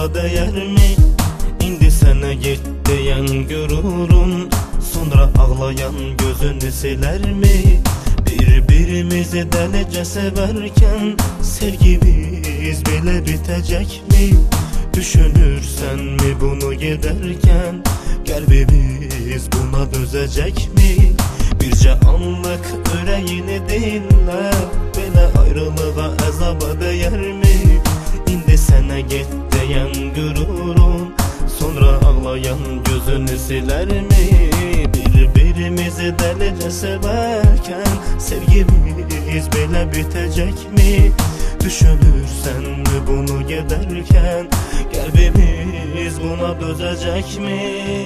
əzaba dəyərmi? İndi sənə get deyən qürurun sonra ağlayan gözünü silərmi? Bir-birimizi dəlicə sevərkən sevgimiz belə bitəcəkmi? Düşünürsənmi bunu gedərkən qəlbimiz buna dözəcəkmi? Bircə anlıq ürəyini dinlə, belə ayrılığa əzaba dəyərmi? İndi sənə get deyən qürurun sonra ağlayan gözünü silərmi? Bir-birimizi dəlicə sevərkən sevgimiz belə bitəcəkmi? Düşünürsənmi bunu gedərkən qəlbimiz buna dözəcəkmi?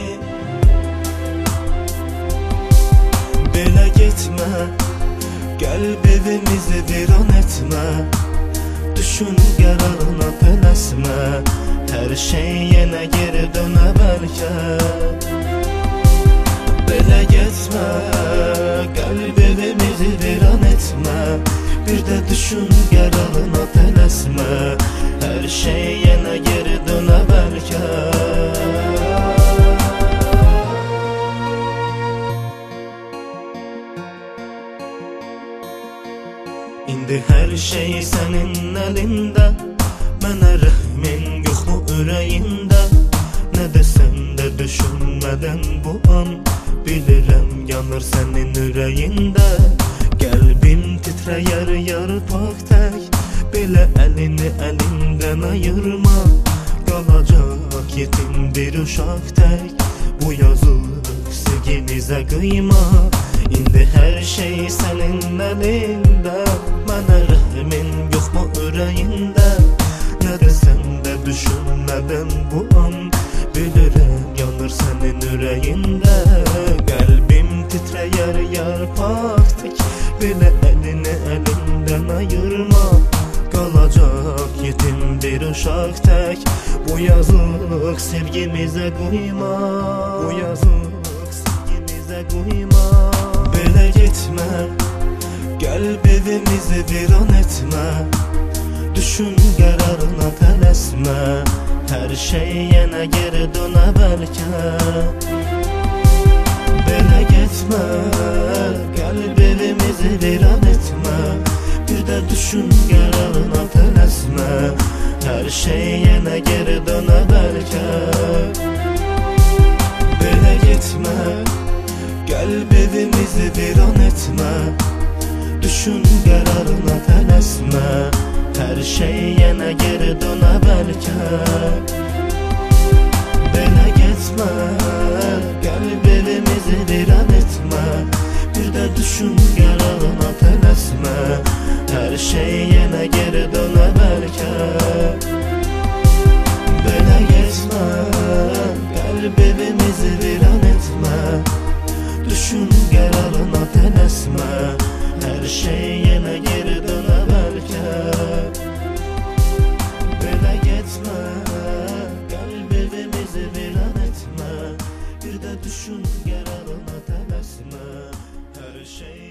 Belə getmə, qəlb evimizi viran etmə, düşün qərarına tələsmə, hər şey yenə geri dönə bəlkə. Belə getmə, qəlb evimizi viran etmə, bir də düşün qərarına tələsmə, hər şey yenə geri dönə bəlkə. İndi hər şey sənin əlində, mənə rəhmin yoxmu ürəyində? Nə desəm də düşünmədən bu an, bilirəm yanır sənin ürəyində. Qəlbim titrəyər yarpaq tək, belə əlini əlimdən ayırma, qalacaq yetim bir uşaq tək, bu yazıq sevgimizə qıyma. İndi hər şey sənin əlində, mənə rəhmin yoxmu ürəyində? Nə desəm də düşünmədən bu an, bilirəm yanır sənin ürəyində. Qəlbim titrəyər yarpaq tək, belə əlini əlimdən ayırma, qalacaq yetim bir uşaq tək, bu yazıq sevgimizə qıyma, bu yazıq sevgimizə qıyma. Belə getmə, qəlb evimizi viran etmə, düşün qərarına tələsmə, hər şey yenə geri dönə bəlkə. Belə getmə, qəlb evimizi viran etmə, bir də düşün qərarına tələsmə, hər şey yenə geri dönə bəlkə. Belə getmə, qəlb evimizi viran etmə, düşün qərarına tələsmə, hər şey yenə geri dönə bəlkə. Belə getmə, qəlb evimizi viran etmə, bir də düşün qərarına tələsmə, hər şey yenə geri dönə bəlkə. Belə getmə, qəlb evimizi viran etmə, düşün qərarına tələsmə, hər şey yenə geri dönə bəlkə. Belə getmə, qəlb evimizi viran etmə, bir də düşün qərarına tələsmə, hər şey